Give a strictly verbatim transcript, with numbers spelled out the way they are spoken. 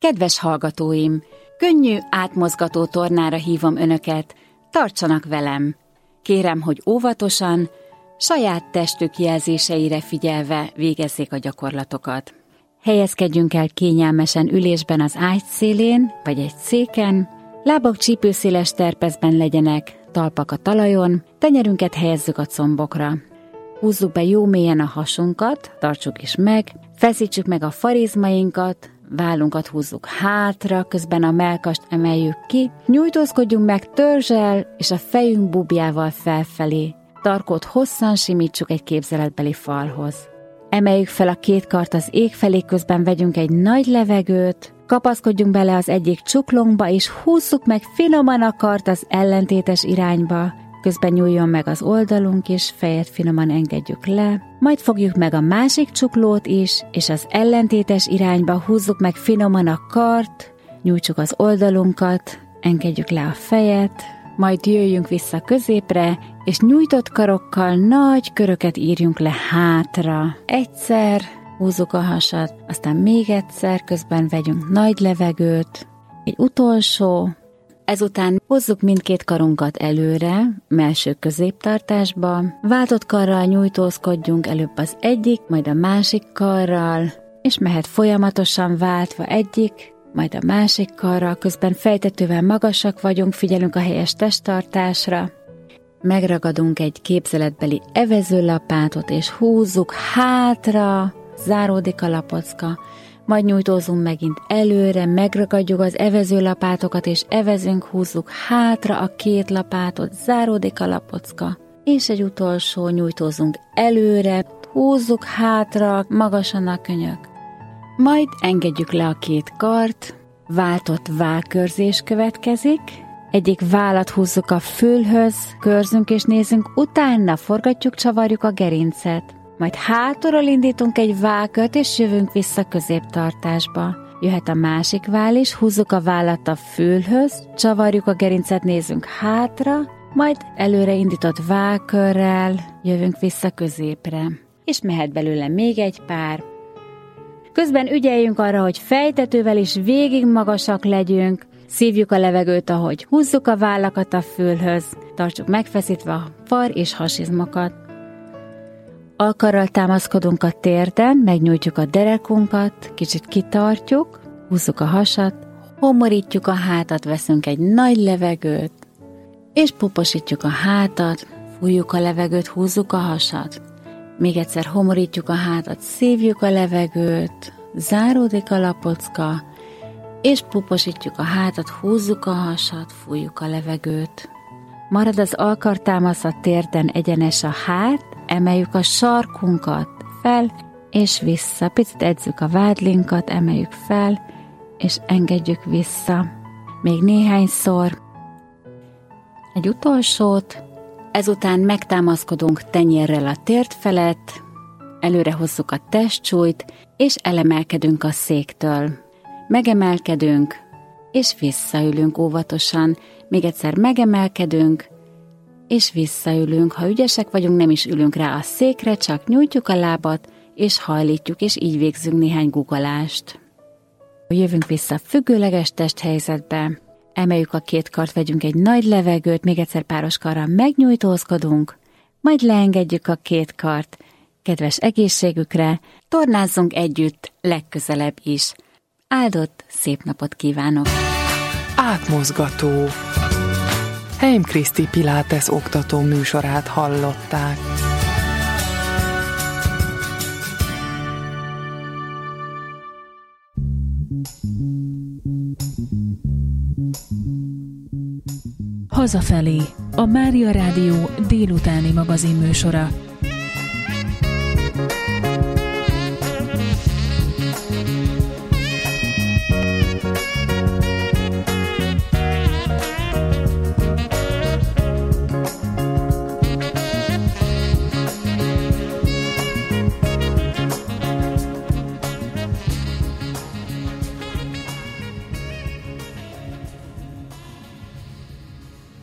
Kedves hallgatóim, könnyű, átmozgató tornára hívom önöket, tartsanak velem. Kérem, hogy óvatosan, saját testük jelzéseire figyelve végezzék a gyakorlatokat. Helyezkedjünk el kényelmesen ülésben az ágy szélén, vagy egy széken, lábak csípőszéles terpezben legyenek, talpak a talajon, tenyerünket helyezzük a combokra. Húzzuk be jó mélyen a hasunkat, tartsuk is meg, feszítsük meg a farizmainkat, vállunkat húzzuk hátra, közben a mellkast emeljük ki, nyújtózkodjunk meg törzsel és a fejünk bubjával felfelé. Tarkót hosszan simítsuk egy képzeletbeli falhoz. Emeljük fel a két kart az ég felé, közben vegyünk egy nagy levegőt, kapaszkodjunk bele az egyik csuklónkba, és húzzuk meg finoman a kart az ellentétes irányba, közben nyúljon meg az oldalunk is, fejet finoman engedjük le, majd fogjuk meg a másik csuklót is, és az ellentétes irányba húzzuk meg finoman a kart, nyújtsuk az oldalunkat, engedjük le a fejet, majd jöjjünk vissza középre, és nyújtott karokkal nagy köröket írjunk le hátra. Egyszer, húzzuk a hasat, aztán még egyszer, közben vegyünk nagy levegőt, egy utolsó, ezután hozzuk mindkét karunkat előre, melső középtartásba, váltott karral nyújtózkodjunk előbb az egyik, majd a másik karral, és mehet folyamatosan váltva egyik, majd a másik karral, közben fejtetővel magasak vagyunk, figyelünk a helyes testtartásra, megragadunk egy képzeletbeli evezőlapátot, és húzzuk hátra, záródik a lapocka, majd nyújtózunk megint előre, megragadjuk az evezőlapátokat, és evezünk, húzzuk hátra a két lapátot, záródik a lapocka, és egy utolsó, nyújtózunk előre, húzzuk hátra, magasan a könyök. Majd engedjük le a két kart, váltott vállkörzés következik, egyik vállat húzzuk a fülhöz, körzünk és nézzünk, utána forgatjuk, csavarjuk a gerincet. Majd hátulról indítunk egy vállkört, és jövünk vissza középtartásba. Jöhet a másik váll is, húzzuk a vállat a fülhöz, csavarjuk a gerincet, nézzünk hátra, majd előre indított vállkörrel jövünk vissza középre. És mehet belőle még egy pár. Közben ügyeljünk arra, hogy fejtetővel is végig magasak legyünk, szívjuk a levegőt, ahogy húzzuk a vállakat a fülhöz, tartsuk megfeszítve a far és hasizmokat. Alkarral támaszkodunk a térden, megnyújtjuk a derekunkat, kicsit kitartjuk, húzzuk a hasat, homorítjuk a hátat, veszünk egy nagy levegőt, és puposítjuk a hátat, fújjuk a levegőt, húzzuk a hasat. Még egyszer homorítjuk a hátat, szívjuk a levegőt, záródik a lapocka, és puposítjuk a hátat, húzzuk a hasat, fújjuk a levegőt. Marad az alkartámasz a térden, egyenes a hát, emeljük a sarkunkat fel, és vissza. Picit edzük a vádlinkat, emeljük fel, és engedjük vissza. Még néhányszor. Egy utolsót. Ezután megtámaszkodunk tenyérrel a térd felett, előre hozzuk a testsúlyt, és elemelkedünk a széktől. Megemelkedünk, és visszaülünk óvatosan. Még egyszer megemelkedünk, és visszaülünk. Ha ügyesek vagyunk, nem is ülünk rá a székre, csak nyújtjuk a lábat, és hajlítjuk, és így végzünk néhány guggolást. Jövünk vissza függőleges testhelyzetbe, emeljük a két kart, vegyünk egy nagy levegőt, még egyszer páros karral megnyújtózkodunk, majd leengedjük a két kart. Kedves egészségükre, tornázzunk együtt legközelebb is. Áldott, szép napot kívánok! Átmozgató. Heim Kriszti Pilates oktató műsorát hallották. Hazafelé, a Mária Rádió délutáni magazinműsora.